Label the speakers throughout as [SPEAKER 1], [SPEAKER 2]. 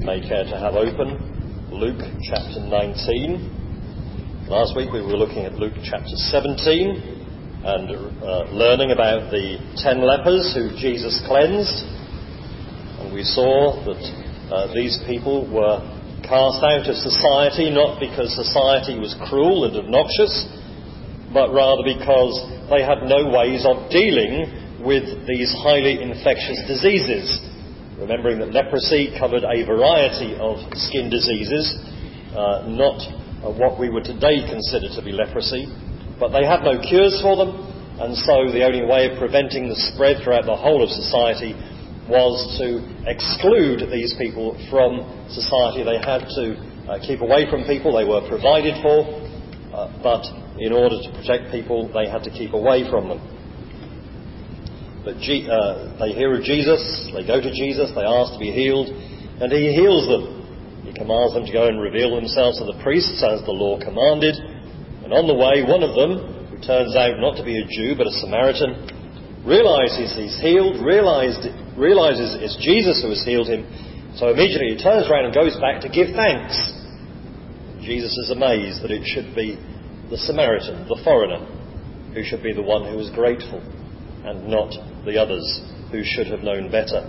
[SPEAKER 1] May care to have open Luke chapter 19. Last week we were looking at Luke chapter 17 and learning about the 10 lepers who Jesus cleansed. And we saw that these people were cast out of society not because society was cruel and obnoxious, but rather because they had no ways of dealing with these highly infectious diseases. Remembering that leprosy covered a variety of skin diseases, not what we would today consider to be leprosy, but they had no cures for them, and so the only way of preventing the spread throughout the whole of society was to exclude these people from society. They had to keep away from people. They were provided for, but in order to protect people, they had to keep away from them. But they hear of Jesus, they go to Jesus, they ask to be healed, and he heals them. He commands them to go and reveal themselves to the priests as the law commanded. And on the way, one of them, who turns out not to be a Jew but a Samaritan, realizes he's healed, realizes it's Jesus who has healed him, so immediately he turns around and goes back to give thanks. Jesus is amazed that it should be the Samaritan, the foreigner, who should be the one who is grateful, and not the others who should have known better.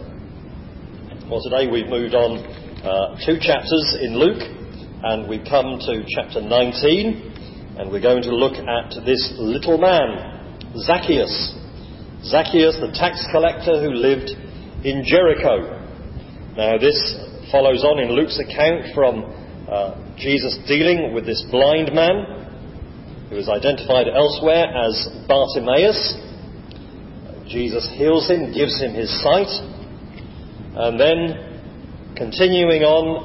[SPEAKER 1] Well, today we've moved on 2 chapters in Luke, and we come to chapter 19, and we're going to look at this little man, Zacchaeus. Zacchaeus, the tax collector who lived in Jericho. Now this follows on in Luke's account from Jesus dealing with this blind man, who is identified elsewhere as Bartimaeus. Jesus heals him, gives him his sight, and then, continuing on,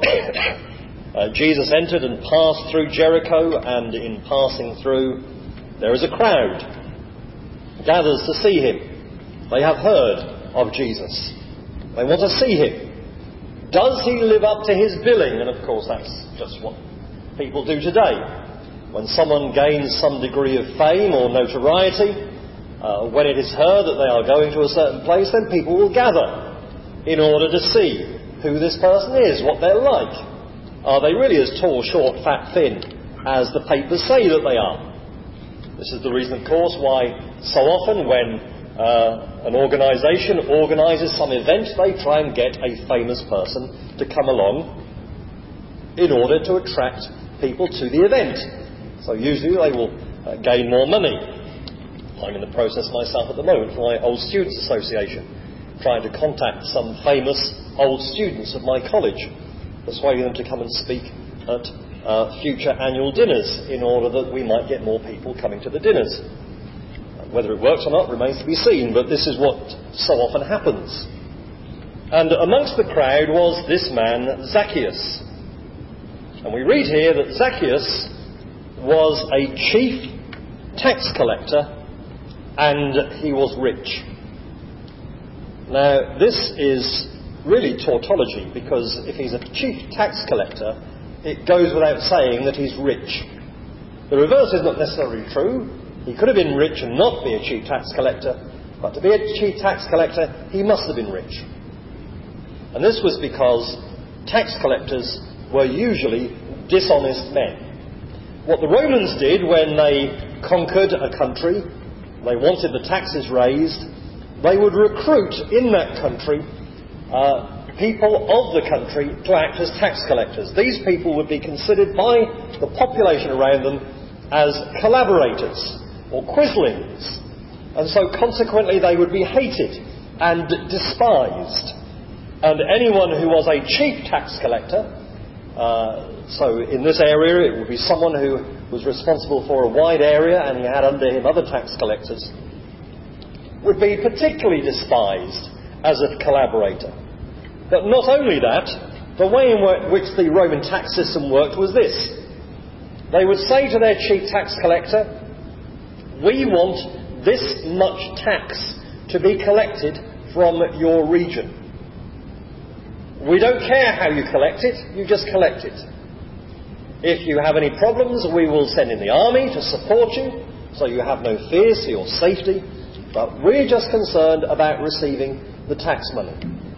[SPEAKER 1] Jesus entered and passed through Jericho, and in passing through, there is a crowd gathers to see him. They have heard of Jesus. They want to see him. Does he live up to his billing? And of course that's just what people do today. When someone gains some degree of fame or notoriety, when it is heard that they are going to a certain place, then people will gather in order to see who this person is, what they're like. Are they really as tall, short, fat, thin as the papers say that they are? This is the reason, of course, why so often when an organisation organises some event, they try and get a famous person to come along in order to attract people to the event. So usually they will gain more money. I'm in the process myself at the moment for my Old Students Association, trying to contact some famous old students of my college, persuading them to come and speak at future annual dinners in order that we might get more people coming to the dinners. Whether it works or not remains to be seen, but this is what so often happens. And amongst the crowd was this man, Zacchaeus. And we read here that Zacchaeus was a chief tax collector, and he was rich. Now, this is really tautology, because if he's a chief tax collector, it goes without saying that he's rich. The reverse is not necessarily true. He could have been rich and not be a chief tax collector, but to be a chief tax collector, he must have been rich. And this was because tax collectors were usually dishonest men. What the Romans did when they conquered a country, they wanted the taxes raised, they would recruit in that country people of the country to act as tax collectors. These people would be considered by the population around them as collaborators or quislings, and so consequently they would be hated and despised. And anyone who was a chief tax collector, so in this area it would be someone who was responsible for a wide area and he had under him other tax collectors, would be particularly despised as a collaborator. But not only that, the way in which the Roman tax system worked was this. They would say to their chief tax collector, we want this much tax to be collected from your region. We don't care how you collect it, you just collect it. If you have any problems, we will send in the army to support you, so you have no fears for your safety, but we're just concerned about receiving the tax money.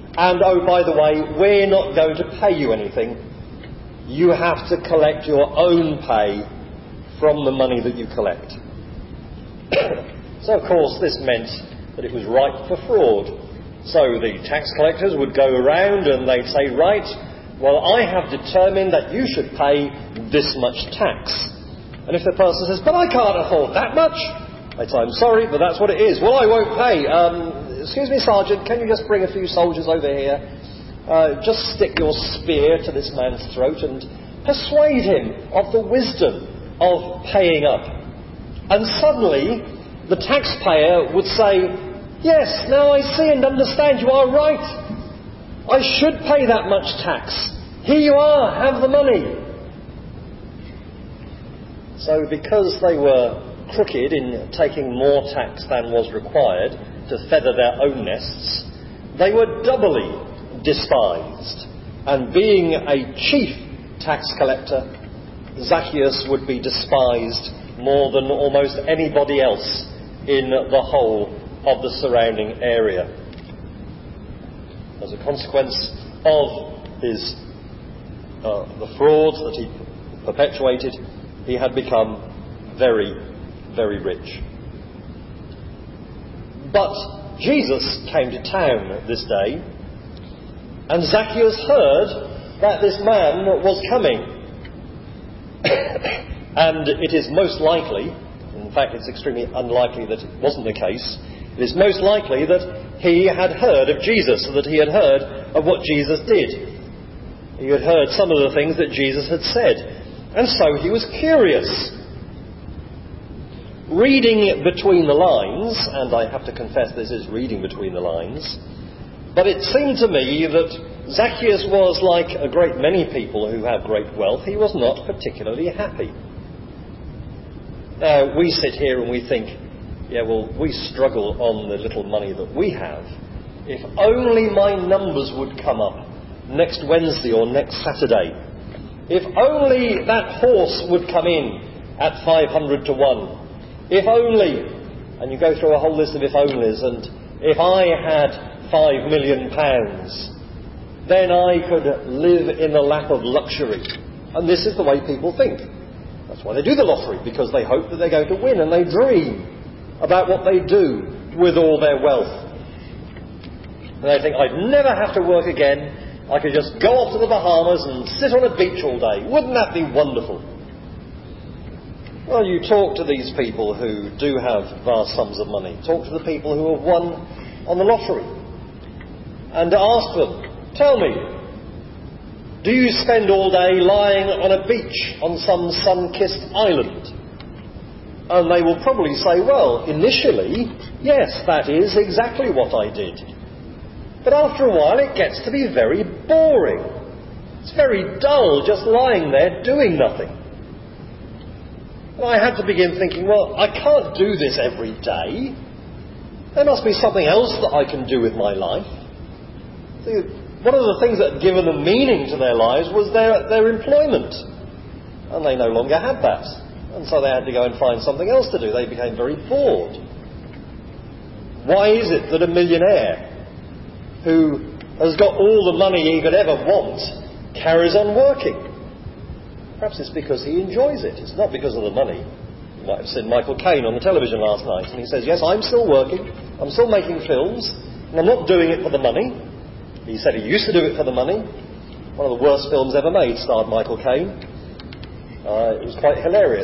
[SPEAKER 1] And oh, by the way, we're not going to pay you anything. You have to collect your own pay from the money that you collect. So, of course, this meant that it was ripe for fraud. So the tax collectors would go around and they'd say, right, well, I have determined that you should pay this much tax. And if the person says, but I can't afford that much, they'd say, I'm sorry, but that's what it is. Well, I won't pay. Excuse me, Sergeant, can you just bring a few soldiers over here? Just stick your spear to this man's throat and persuade him of the wisdom of paying up. And suddenly, the taxpayer would say, yes, now I see and understand, you are right. I should pay that much tax. Here you are, have the money. So because they were crooked in taking more tax than was required to feather their own nests, they were doubly despised. And being a chief tax collector, Zacchaeus would be despised more than almost anybody else in the whole of the surrounding area. As a consequence of his the frauds that he perpetuated, he had become very, very rich. But Jesus came to town this day, and Zacchaeus heard that this man was coming. And it is most likely, in fact it's extremely unlikely that it wasn't the case, it is most likely that he had heard of Jesus, that he had heard of what Jesus did. He had heard some of the things that Jesus had said. And so he was curious. Reading between the lines, and I have to confess this is reading between the lines, but it seemed to me that Zacchaeus was like a great many people who have great wealth. He was not particularly happy. Now, we sit here and we think, yeah, well, we struggle on the little money that we have. If only my numbers would come up next Wednesday or next Saturday. If only that horse would come in at 500 to 1. If only, and you go through a whole list of if onlys, and if I had £5 million, then I could live in the lap of luxury. And this is the way people think. That's why they do the lottery, because they hope that they're going to win, and they dream about what they do with all their wealth. And they think, I'd never have to work again. I could just go off to the Bahamas and sit on a beach all day. Wouldn't that be wonderful? Well, you talk to these people who do have vast sums of money. Talk to the people who have won on the lottery. And ask them, tell me, do you spend all day lying on a beach on some sun-kissed island? And they will probably say, well, initially, yes, that is exactly what I did. But after a while it gets to be very boring. It's very dull just lying there doing nothing. And I had to begin thinking, well, I can't do this every day. There must be something else that I can do with my life. See, one of the things that had given them meaning to their lives was their employment. And they no longer had that. And so they had to go and find something else to do. They became very bored. Why is it that a millionaire who has got all the money he could ever want carries on working? Perhaps it's because he enjoys it. It's not because of the money. You might have seen Michael Caine on the television last night, and he says, yes, I'm still working, I'm still making films, and I'm not doing it for the money. He said he used to do it for the money. One of the worst films ever made starred Michael Caine. It was quite hilarious.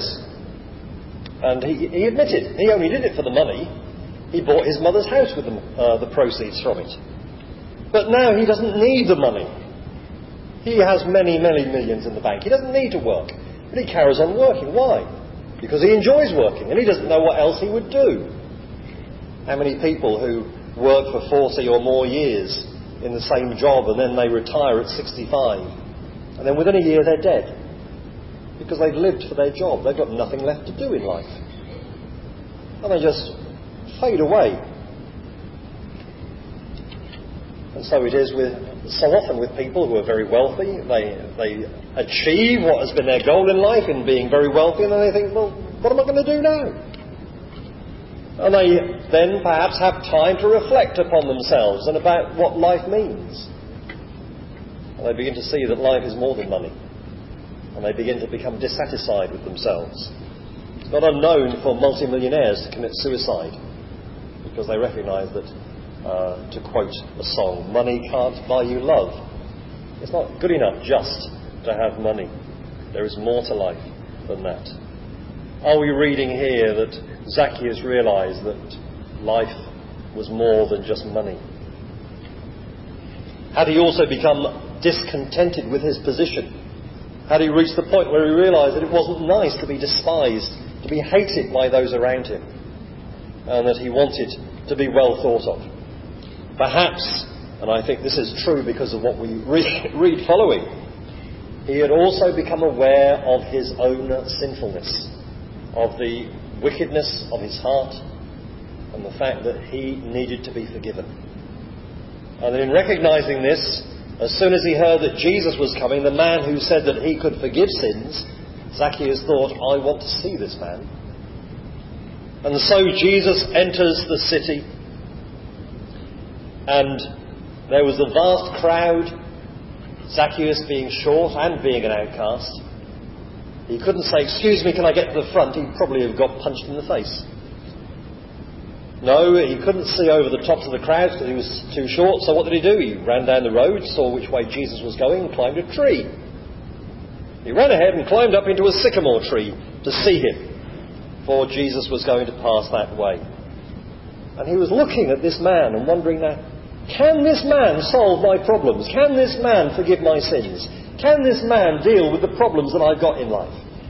[SPEAKER 1] And he admitted he only did it for the money. He bought his mother's house with the proceeds from it. But now he doesn't need the money. He has many, many millions in the bank. He doesn't need to work. But he carries on working. Why? Because he enjoys working and he doesn't know what else he would do. How many people who work for 40 or more years in the same job and then they retire at 65 and then within a year they're dead because they've lived for their job. They've got nothing left to do in life. And they just fade away. And so it is so often with people who are very wealthy. They achieve what has been their goal in life in being very wealthy, and then they think, well, what am I going to do now? And they then perhaps have time to reflect upon themselves and about what life means. And they begin to see that life is more than money. And they begin to become dissatisfied with themselves. It's not unknown for multimillionaires to commit suicide because they recognise that, to quote a song, money can't buy you love. It's not good enough just to have money. There is more to life than that. Are we reading here that Zacchaeus realised that life was more than just money? Had he also become discontented with his position? Had he reached the point where he realised that it wasn't nice to be despised, to be hated by those around him, and that he wanted to be well thought of? Perhaps, and I think this is true because of what we read following, he had also become aware of his own sinfulness, of the wickedness of his heart, and the fact that he needed to be forgiven. And in recognising this, as soon as he heard that Jesus was coming, the man who said that he could forgive sins, Zacchaeus thought, I want to see this man. And so Jesus enters the city, and there was a vast crowd, Zacchaeus being short and being an outcast. He couldn't say, excuse me, can I get to the front? He'd probably have got punched in the face. No, he couldn't see over the tops of the crowds because he was too short. So what did he do? He ran down the road, saw which way Jesus was going, and climbed a tree. He ran ahead and climbed up into a sycamore tree to see him, for Jesus was going to pass that way. And he was looking at this man and wondering now, can this man solve my problems? Can this man forgive my sins? Can this man deal with the problems that I've got in life?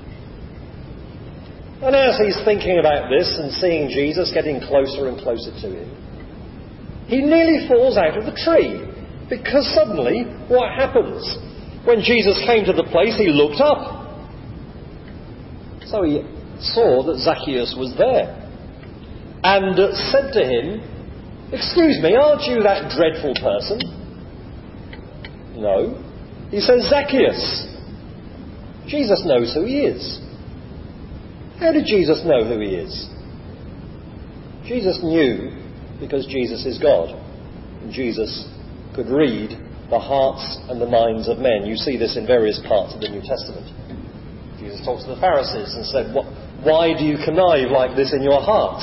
[SPEAKER 1] And as he's thinking about this and seeing Jesus getting closer and closer to him, he nearly falls out of the tree. Because suddenly, what happens? When Jesus came to the place, he looked up. So he saw that Zacchaeus was there. And said to him, excuse me, aren't you that dreadful person? No. He says, Zacchaeus. Jesus knows who he is. How did Jesus know who he is? Jesus knew because Jesus is God. And Jesus could read the hearts and the minds of men. You see this in various parts of the New Testament. Jesus talks to the Pharisees and said, why do you connive like this in your hearts?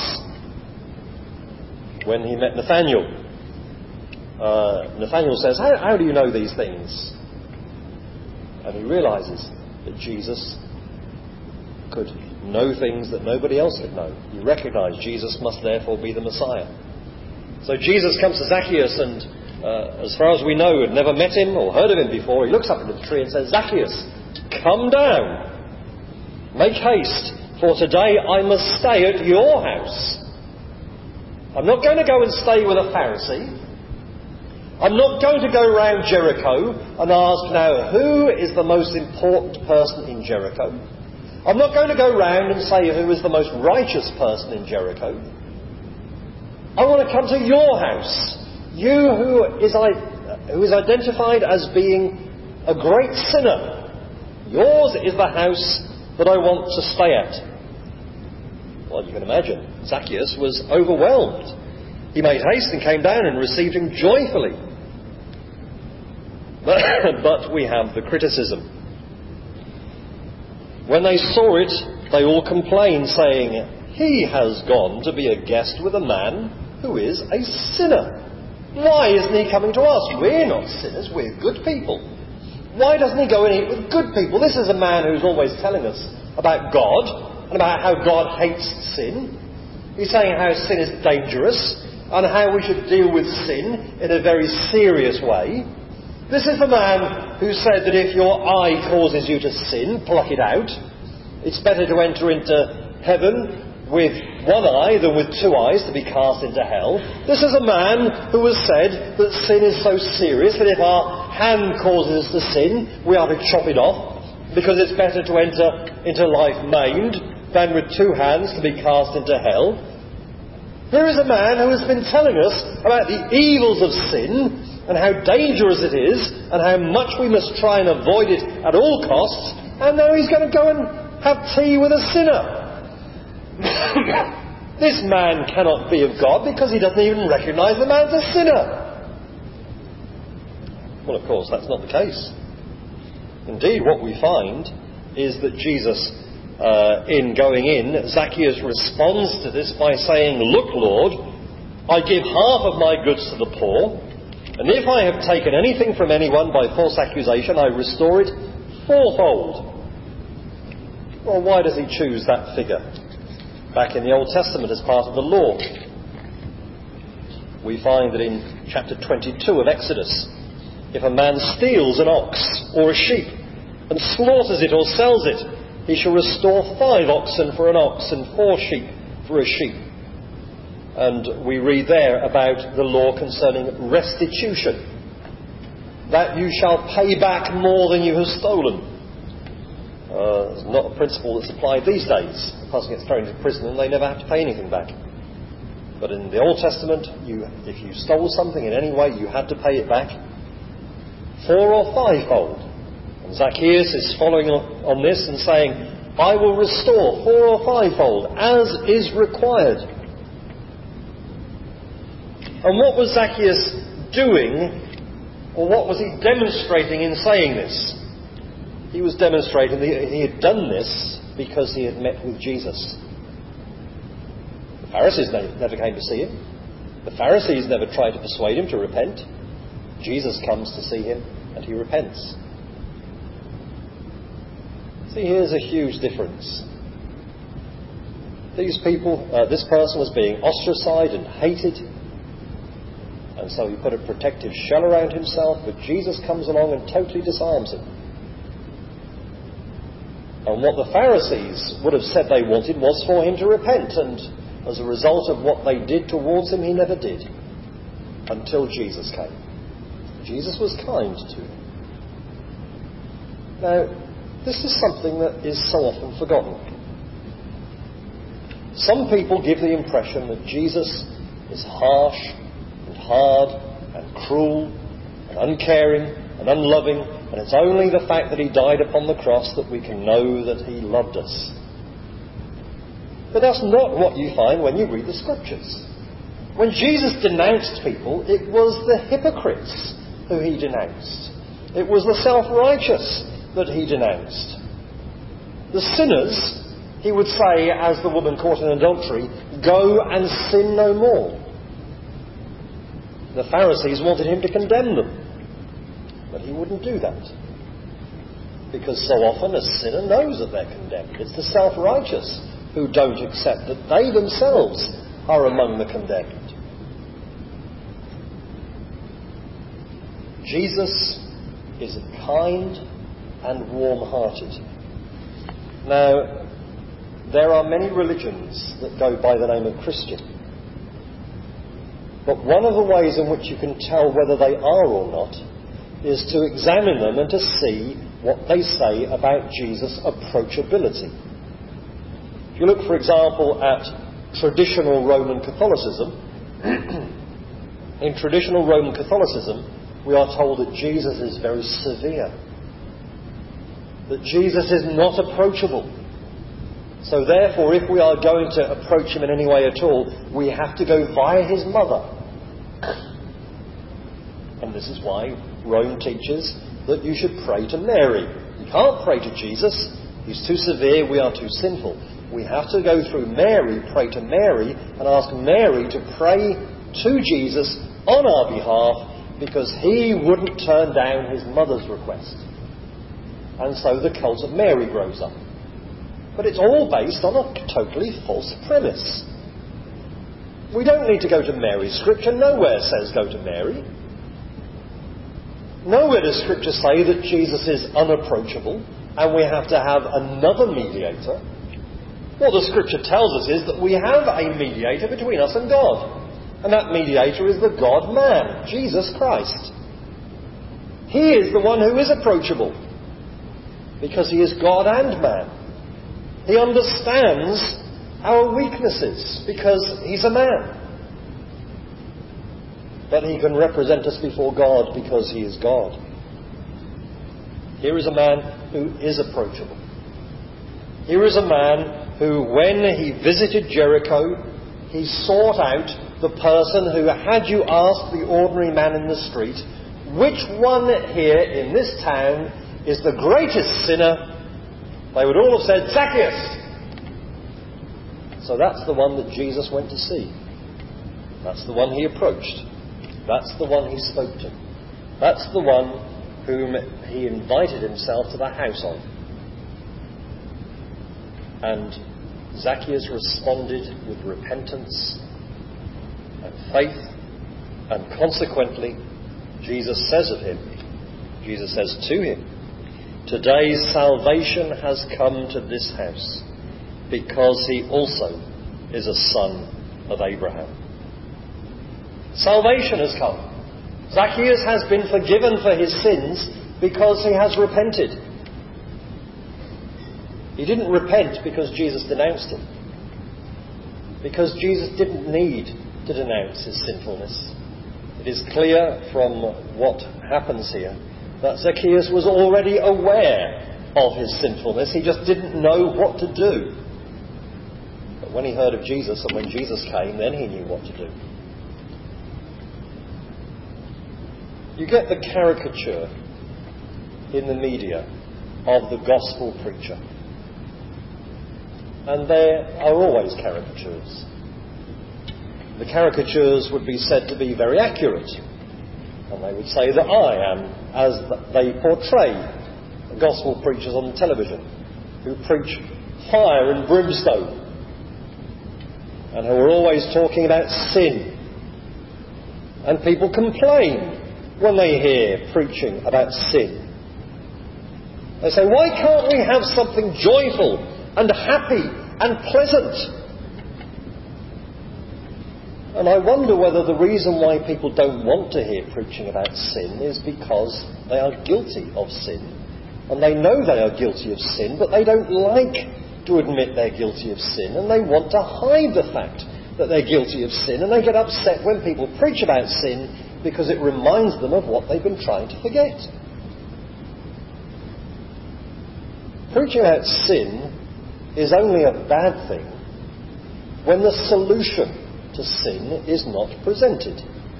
[SPEAKER 1] When he met Nathanael, Nathanael says, how do you know these things? And he realises that Jesus could know things that nobody else could know. He recognised Jesus must therefore be the Messiah. So Jesus comes to Zacchaeus and, as far as we know, had never met him or heard of him before. He looks up into the tree and says, Zacchaeus, come down. Make haste, for today I must stay at your house. I'm not going to go and stay with a Pharisee. I'm not going to go around Jericho and ask now, who is the most important person in Jericho? I'm not going to go round and say who is the most righteous person in Jericho. I want to come to your house. You who is identified as being a great sinner. Yours is the house that I want to stay at. Well, you can imagine, Zacchaeus was overwhelmed. He made haste and came down and received him joyfully. But we have the criticism. When they saw it, they all complained, saying, he has gone to be a guest with a man who is a sinner. Why isn't he coming to us? We're not sinners, we're good people. Why doesn't he go and eat with good people? This is a man who's always telling us about God and about how God hates sin. He's saying how sin is dangerous and how we should deal with sin in a very serious way. This is the man who said that if your eye causes you to sin, pluck it out. It's better to enter into heaven with one eye than with two eyes to be cast into hell. This is a man who has said that sin is so serious that if our hand causes us to sin, we are to chop it off, because it's better to enter into life maimed than with two hands to be cast into hell. Here is a man who has been telling us about the evils of sin and how dangerous it is and how much we must try and avoid it at all costs, and now he's going to go and have tea with a sinner. This man cannot be of God because he doesn't even recognise the man's a sinner. Well, of course, that's not the case. Indeed, what we find is that Jesus, in going in, Zacchaeus responds to this by saying, "Look, Lord, I give half of my goods to the poor, and if I have taken anything from anyone by false accusation, I restore it fourfold." Well, why does he choose that figure? Back in the Old Testament as part of the law, we find that in chapter 22 of Exodus, if a man steals an ox or a sheep and slaughters it or sells it, he shall restore 5 oxen for an ox and 4 sheep for a sheep. And we read there about the law concerning restitution, that you shall pay back more than you have stolen. It's not a principle that's applied these days. The person gets thrown into prison and they never have to pay anything back. But in the Old Testament, if you stole something in any way, you had to pay it back 4 or 5-fold. And Zacchaeus is following on this and saying, I will restore 4 or 5-fold, as is required. And what was Zacchaeus doing, or what was he demonstrating in saying this? He was demonstrating that he had done this because he had met with Jesus. The Pharisees never came to see him. The Pharisees never tried to persuade him to repent. Jesus comes to see him and he repents. See, here's a huge difference. These people, this person was being ostracized and hated, and so he put a protective shell around himself, but Jesus comes along and totally disarms him. And what the Pharisees would have said they wanted was for him to repent, and as a result of what they did towards him, he never did, until Jesus came. Jesus was kind to him. Now, this is something that is so often forgotten. Some people give the impression that Jesus is harsh and hard and cruel and uncaring and unloving, and it's only the fact that he died upon the cross that we can know that he loved us. But that's not what you find when you read the Scriptures. When Jesus denounced people, it was the hypocrites who he denounced. It was the self-righteous that he denounced. The sinners, he would say, as the woman caught in adultery, go and sin no more. The Pharisees wanted him to condemn them, but he wouldn't do that. Because so often a sinner knows that they're condemned. It's the self-righteous who don't accept that they themselves are among the condemned. Jesus is kind and warm-hearted. Now, there are many religions that go by the name of Christian. But one of the ways in which you can tell whether they are or not is to examine them and to see what they say about Jesus' approachability. If you look, for example, at traditional Roman Catholicism, in traditional Roman Catholicism, we are told that Jesus is very severe, that Jesus is not approachable. So therefore, if we are going to approach him in any way at all, we have to go via his mother. And this is why Rome teaches that you should pray to Mary. You can't pray to Jesus. He's too severe, we are too sinful. We have to go through Mary, pray to Mary, and ask Mary to pray to Jesus on our behalf, because he wouldn't turn down his mother's request. And so the cult of Mary grows up. But it's all based on a totally false premise. We don't need to go to Mary. Scripture nowhere says go to Mary. Nowhere does Scripture say that Jesus is unapproachable and we have to have another mediator. What the Scripture tells us is that we have a mediator between us and God. And that mediator is the God-man, Jesus Christ. He is the one who is approachable, because he is God and man. He understands our weaknesses, because he's a man. But he can represent us before God because he is God. Here is a man who is approachable. Here is a man who, when he visited Jericho, he sought out the person who, had you asked the ordinary man in the street, which one here in this town is the greatest sinner, they would all have said, Zacchaeus. So that's the one that Jesus went to see. That's the one he approached. That's the one he spoke to. That's the one whom he invited himself to the house of. And Zacchaeus responded with repentance and faith, and consequently, Jesus says to him, today salvation has come to this house, because he also is a son of Abraham. Salvation has come. Zacchaeus has been forgiven for his sins because he has repented. He didn't repent because Jesus denounced him. Because Jesus didn't need to denounce his sinfulness. It is clear from what happens here that Zacchaeus was already aware of his sinfulness. He just didn't know what to do. But when he heard of Jesus, and when Jesus came, then he knew what to do. You get the caricature in the media of the gospel preacher. And there are always caricatures. The caricatures would be said to be very accurate. And they would say that I am, as they portray gospel preachers on television, who preach fire and brimstone, and who are always talking about sin. And people complain when they hear preaching about sin. They say, why can't we have something joyful and happy and pleasant? And I wonder whether the reason why people don't want to hear preaching about sin is because they are guilty of sin. And they know they are guilty of sin, but they don't like to admit they're guilty of sin, and they want to hide the fact that they're guilty of sin, and they get upset when people preach about sin because it reminds them of what they've been trying to forget. Preaching about sin is only a bad thing when the solution to sin is not presented.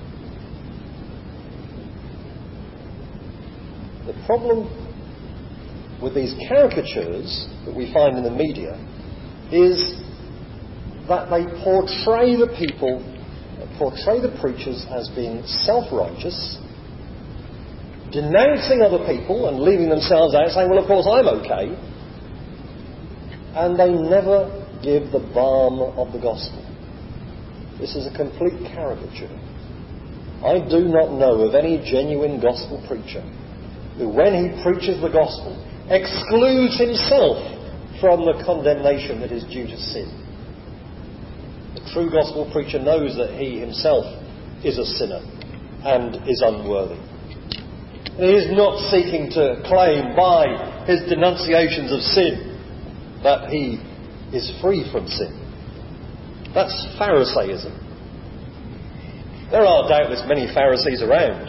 [SPEAKER 1] The problem with these caricatures that we find in the media is that they portray the preachers as being self-righteous, denouncing other people and leaving themselves out, saying, well, of course, I'm okay. And they never give the balm of the gospel. This is a complete caricature. I do not know of any genuine gospel preacher who, when he preaches the gospel, excludes himself from the condemnation that is due to sin. The true gospel preacher knows that he himself is a sinner and is unworthy. He is not seeking to claim by his denunciations of sin that he is free from sin. That's Pharisaism. There are doubtless many Pharisees around,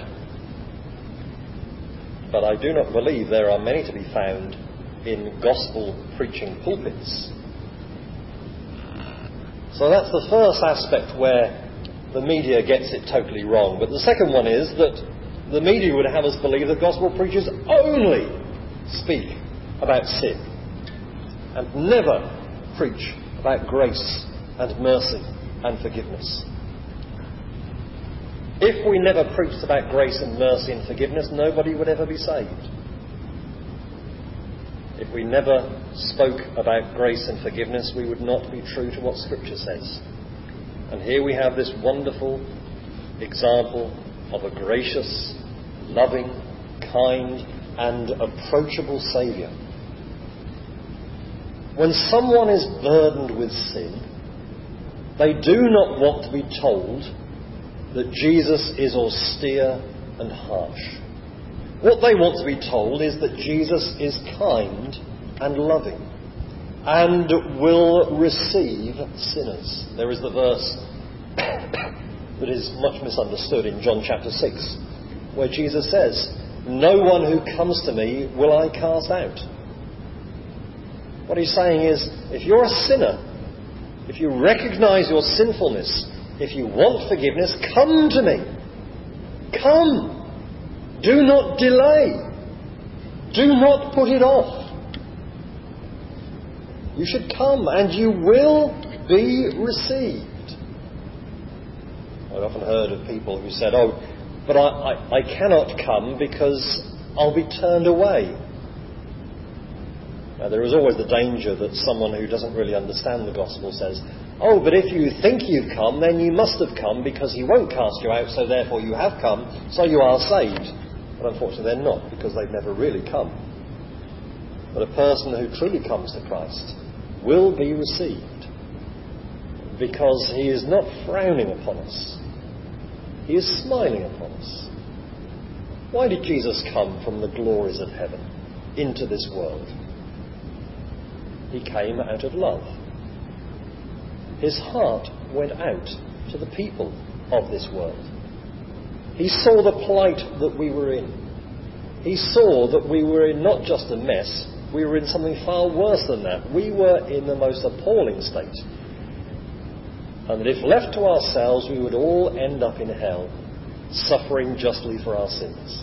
[SPEAKER 1] but I do not believe there are many to be found in gospel preaching pulpits. So that's the first aspect where the media gets it totally wrong. But the second one is that the media would have us believe that gospel preachers only speak about sin and never preach about grace and mercy and forgiveness. If we never preached about grace and mercy and forgiveness, nobody would ever be saved. If we never spoke about grace and forgiveness, we would not be true to what Scripture says. And here we have this wonderful example of a gracious, loving, kind, and approachable Saviour. When someone is burdened with sin, they do not want to be told that Jesus is austere and harsh. What they want to be told is that Jesus is kind and loving and will receive sinners. There is the verse that is much misunderstood in John chapter 6, where Jesus says, "No one who comes to me will I cast out." What he's saying is, if you're a sinner, if you recognize your sinfulness, if you want forgiveness, come to me. Come. Do not delay. Do not put it off. You should come and you will be received. I've often heard of people who said, oh, but I cannot come because I'll be turned away. Now, there is always the danger that someone who doesn't really understand the gospel says, oh, but if you think you've come, then you must have come because he won't cast you out, so therefore you have come, so you are saved. But unfortunately they're not, because they've never really come. But a person who truly comes to Christ will be received, because he is not frowning upon us. He is smiling upon us. Why did Jesus come from the glories of heaven into this world? He came out of love. His heart went out to the people of this world. He saw the plight that we were in. He saw that we were in not just a mess, we were in something far worse than that. We were in the most appalling state. And that if left to ourselves, we would all end up in hell, suffering justly for our sins.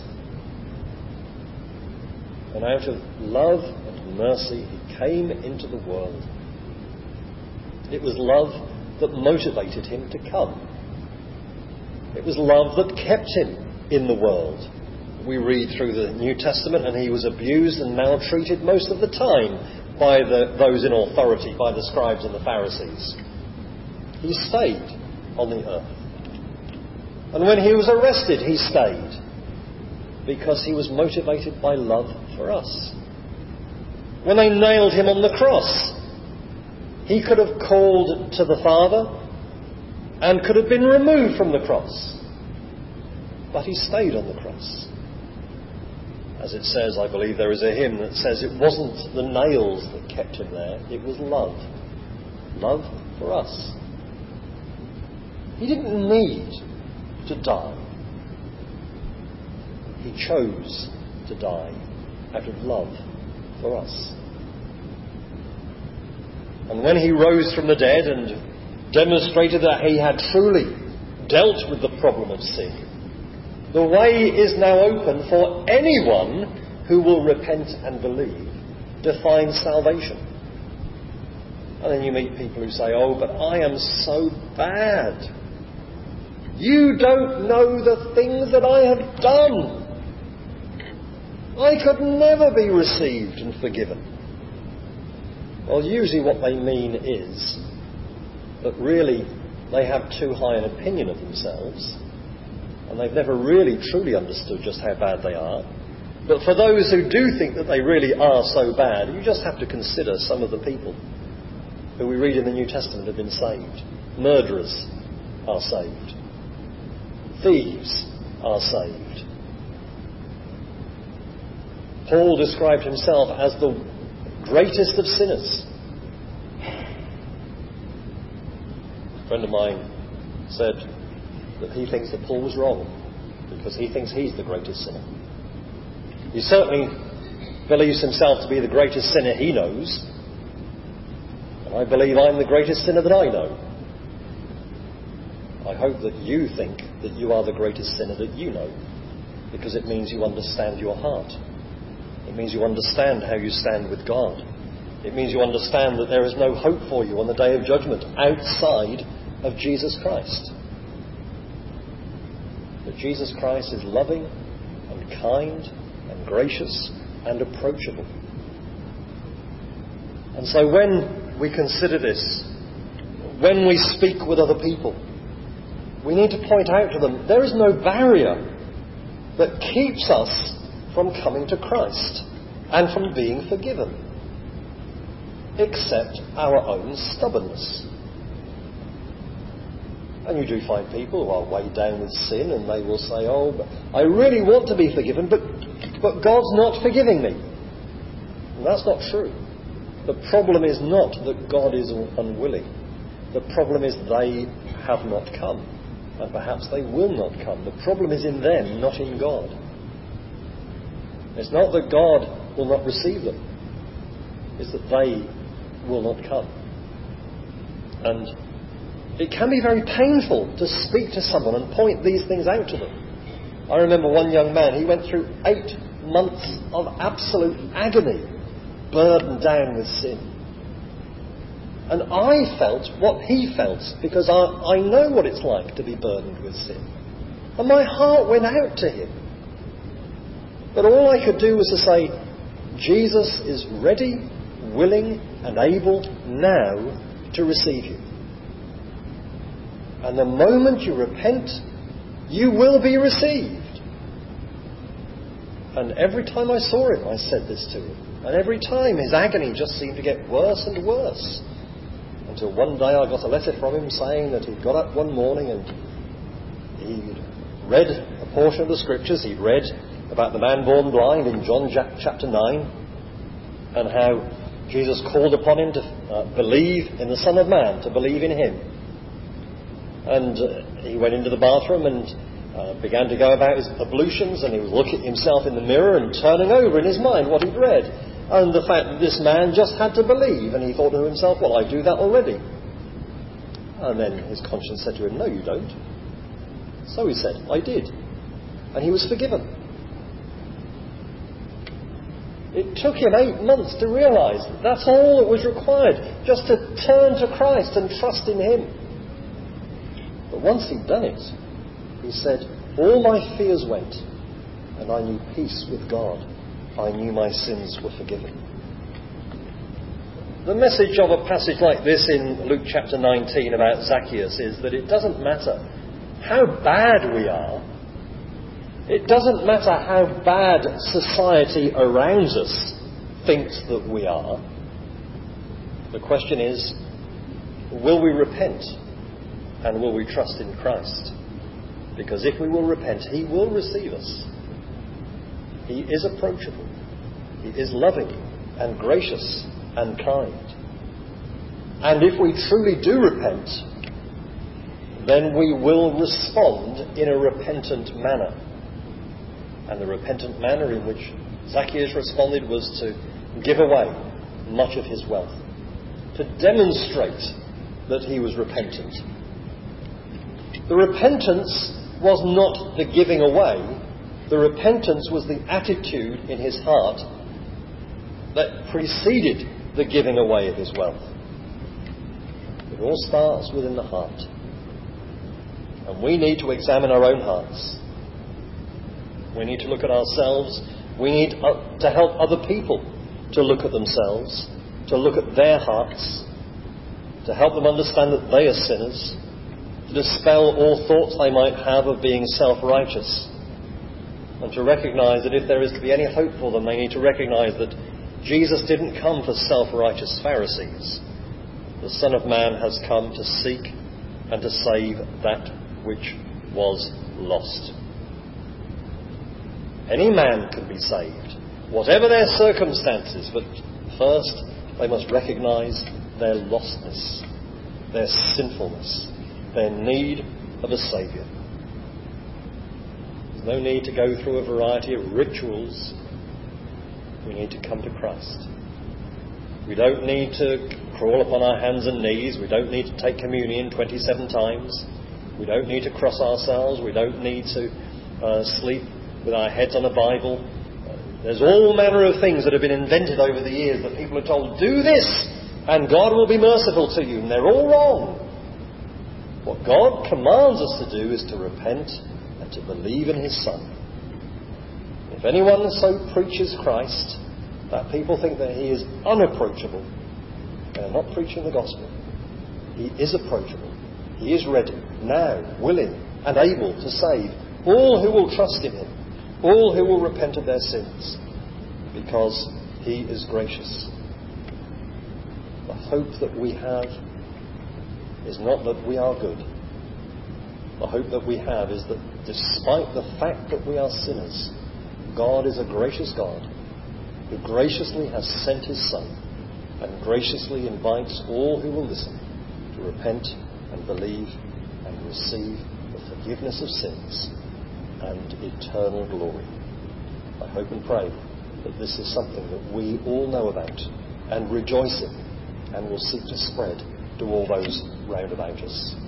[SPEAKER 1] And out of love and mercy, he came into the world. It was love that motivated him to come. It was love that kept him in the world. We read through the New Testament, and he was abused and maltreated most of the time by those in authority, by the scribes and the Pharisees. He stayed on the earth. And when he was arrested, he stayed, because he was motivated by love for us. When they nailed him on the cross, he could have called to the Father and could have been removed from the cross. But he stayed on the cross. As it says, I believe there is a hymn that says it wasn't the nails that kept him there, it was love. Love for us. He didn't need to die. He chose to die out of love for us. And when he rose from the dead and demonstrated that he had truly dealt with the problem of sin, the way is now open for anyone who will repent and believe to find salvation. And then you meet people who say, oh, but I am so bad. You don't know the things that I have done. I could never be received and forgiven. Well, usually what they mean is that really they have too high an opinion of themselves, and they've never really truly understood just how bad they are. But for those who do think that they really are so bad, you just have to consider some of the people who we read in the New Testament have been saved. Murderers are saved. Thieves are saved. Paul described himself as the greatest of sinners. A friend of mine said that he thinks that Paul was wrong because he thinks he's the greatest sinner. He certainly believes himself to be the greatest sinner he knows, and I believe I'm the greatest sinner that I know. I hope that you think that you are the greatest sinner that you know, because it means you understand your heart. It means you understand how you stand with God. It means you understand that there is no hope for you on the day of judgment outside of Jesus Christ. That Jesus Christ is loving and kind and gracious and approachable. And so when we consider this, when we speak with other people, we need to point out to them there is no barrier that keeps us from coming to Christ and from being forgiven, except our own stubbornness. And you do find people who are weighed down with sin, and they will say, oh, but I really want to be forgiven, but God's not forgiving me. And that's not true. The problem is not that God is unwilling. The problem is they have not come, and perhaps they will not come. The problem is in them, not in God. It's not that God will not receive them. It's that they will not come. And it can be very painful to speak to someone and point these things out to them. I remember one young man, he went through 8 months of absolute agony, burdened down with sin. And I felt what he felt, because I know what it's like to be burdened with sin. And my heart went out to him. But all I could do was to say, Jesus is ready, willing and able now to receive you. And the moment you repent, you will be received. And every time I saw him, I said this to him. And every time his agony just seemed to get worse and worse. Until one day I got a letter from him saying that he'd got up one morning and he'd read a portion of the scriptures. He'd read about the man born blind in John chapter 9, and how Jesus called upon him to believe in the Son of Man, to believe in him. And he went into the bathroom and began to go about his ablutions, and he was looking at himself in the mirror and turning over in his mind what he'd read. And the fact that this man just had to believe, and he thought to himself, well, I do that already. And then his conscience said to him, no, you don't. So he said, I did. And he was forgiven. It took him 8 months to realise that that's all that was required, just to turn to Christ and trust in him. But once he'd done it, he said, all my fears went, and I knew peace with God. I knew my sins were forgiven. The message of a passage like this in Luke chapter 19 about Zacchaeus is that it doesn't matter how bad we are. It doesn't matter how bad society around us thinks that we are. The question is, will we repent and will we trust in Christ? Because if we will repent, he will receive us. He is approachable. He is loving and gracious and kind. And if we truly do repent, then we will respond in a repentant manner. And the repentant manner in which Zacchaeus responded was to give away much of his wealth, to demonstrate that he was repentant. The repentance was not the giving away. The repentance was the attitude in his heart that preceded the giving away of his wealth. It all starts within the heart. And we need to examine our own hearts. We need to look at ourselves. We need to help other people to look at themselves, to look at their hearts, to help them understand that they are sinners, to dispel all thoughts they might have of being self-righteous, and to recognise that if there is to be any hope for them, they need to recognise that Jesus didn't come for self-righteous Pharisees. The Son of Man has come to seek and to save that which was lost. Any man can be saved, whatever their circumstances, but first they must recognise their lostness, their sinfulness, their need of a Saviour. There's no need to go through a variety of rituals. We need to come to Christ. We don't need to crawl upon our hands and knees. We don't need to take communion 27 times. We don't need to cross ourselves. We don't need to sleep with our heads on a Bible. There's all manner of things that have been invented over the years that people are told, do this and God will be merciful to you. And they're all wrong. What God commands us to do is to repent and to believe in his Son. If anyone so preaches Christ that people think that he is unapproachable, they're not preaching the gospel. He is approachable. He is ready, now, willing and able to save all who will trust in him, all who will repent of their sins, because he is gracious. The hope that we have is not that we are good. The hope that we have is that despite the fact that we are sinners, God is a gracious God who graciously has sent his Son and graciously invites all who will listen to repent and believe and receive the forgiveness of sins and eternal glory. I hope and pray that this is something that we all know about and rejoice in and will seek to spread to all those round about us.